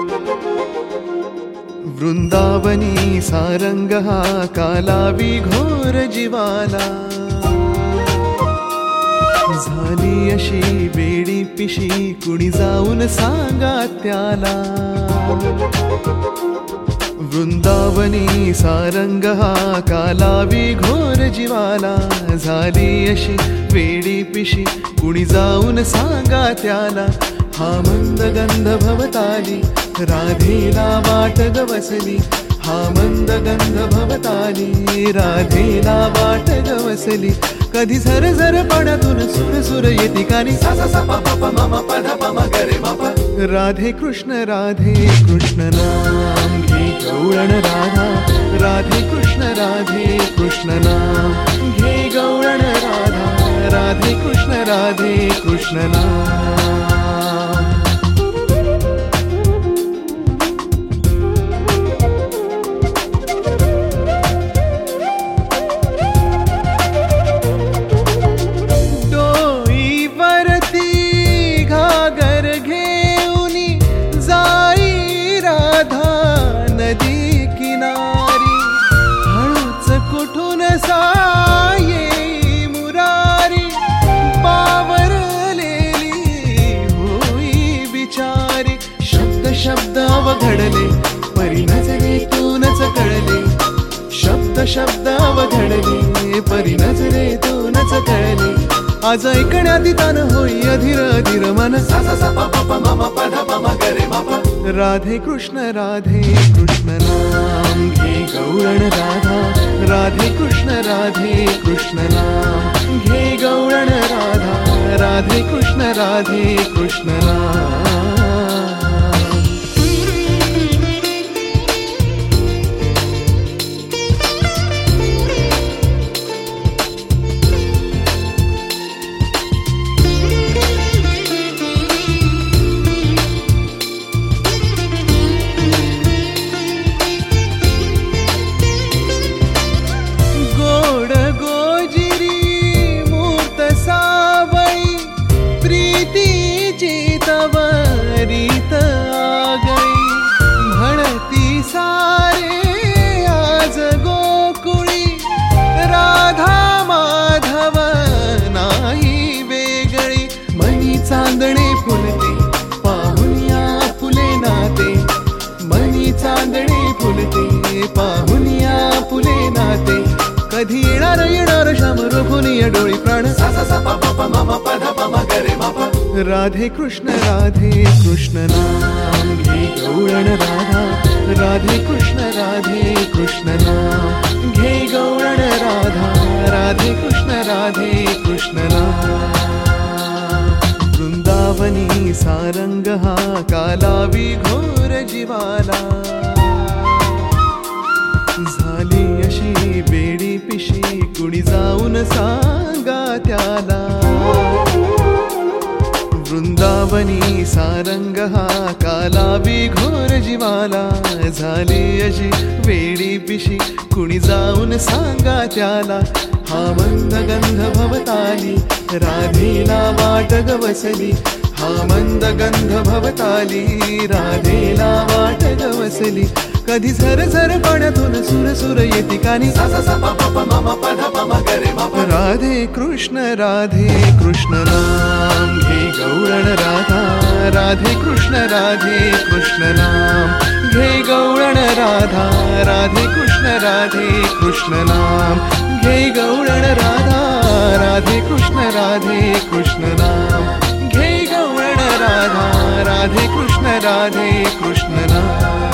वृंदावनी सारंग हा कालावी घोर जीवाला, झाली अशी वेडी पिशी कुणी जाऊन सांगा त्याला. वृंदावनी सारंग हा कालावी घोर जीवाला, झाली अशी वेडी पिशी कुणी जाऊन सांगा त्याला. हा मंद गंध भवताली राधेला वाट गवसली, हा मंद गंध भवताली राधेला वाट गवसली. कधी झर झर पाण्यातून सुर सुर येती कानी, सा सा सा पा पा पा मा मा पा धा पा मा ग रे मा पा. राधे कृष्ण नाम घे गौळण राधा, राधे कृष्ण नाम घे गौळण राधा, राधे कृष्ण नाम. मुरारी पावरलेली होई बिचारी, शब्द शब्द अवघडले परी नजरेतूनच कळले, शब्द शब्द अवघडले परी नजरेतूनच कळले. आज ऐकण्यात तान होई अधीर अधीर मन, सा सा सा पा पा पा मा मा पा धा पा मा ग रे मा पा. राधे कृष्ण नाम घे गौळण राधा, राधे कृष्ण नाम घे गौळण राधा, राधे कृष्ण नाम. चांदणे फुलते पाहुनिया फुले नाते, मनी चांदणे फुलते पाहुनिया फुले नाते. कधी येणार श्याम रोखुनी डोळी प्राण, सा सा सा पा पा पा मा मा पा धा पा मा ग रे मा पा. राधे कृष्ण नाम घे गौळण राधा, राधे कृष्ण नाम घे गौळण राधा, राधे कृष्ण नाम. वृंदावनी सारंग हा कालावी घोर जीवाला, झाली अशी वेडी पिशी कुणी जाऊन सांगा त्याला. वृंदावनी सारंग हा कालावी घोर जीवाला, झाली अशी वेडी पिशी कुणी जाऊन सांगा त्याला. हा मंद गंध भवताली राधेला वाट गवसली, हा मंद गंध भवताली राधेला वाट गवसली. कधी झर झर पाण्यातून सुर सुर येती कानी, सा सा सा पा पा पा मा मा पा धा पा मा ग रे मा पा. राधे कृष्ण नाम घे गौळण राधा, राधे कृष्ण नाम घे गौळण राधा, राधे कृष्ण नाम घे गौळण राधा, राधे कृष्ण नाम घे गौळण राधा, राधे कृष्ण नाम.